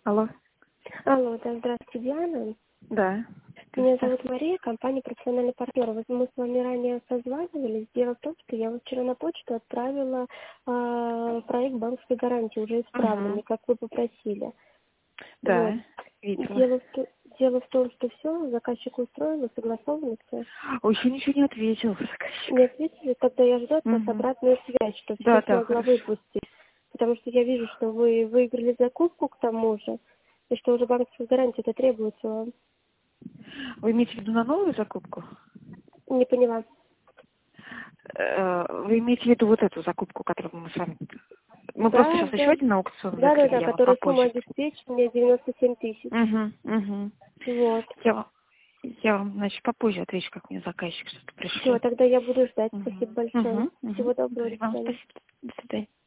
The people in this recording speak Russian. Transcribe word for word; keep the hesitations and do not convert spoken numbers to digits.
Алло. Алло, да, здравствуйте, Диана. Да. Меня зовут Мария, компания «Профессиональный партнер». Вот мы с вами ранее созванивались. Дело в том, что я вот вчера на почту отправила а, проект банковской гарантии, уже исправленный, Угу. как вы попросили. Вот. Да, видела. Дело в, то- дело в том, что все, заказчик устроил, согласовано все. Ой, еще ничего не ответил заказчик. Не ответили, тогда я жду от вас Угу. обратную связь, что Да, все да, смогла хорошо. выпустить. Потому что я вижу, что вы выиграли закупку к тому же, и что уже банковская гарантия это требуется вам. Вы имеете в виду на новую закупку? Не поняла. Э, Вы имеете в виду вот эту закупку, которую мы с вами... Мы просто Да, сейчас еще да. один аукцион Да, да, закрыли, да, я вам которая сумма попозже. обеспечения девяносто семь тысяч. Угу, угу. Вот. Я, вам- я вам, значит, попозже отвечу, как мне заказчик что-то Все, пришлет. тогда я буду ждать. Угу. Спасибо большое. Угу, угу. Всего доброго, до Вам свидания. спасибо. До свидания.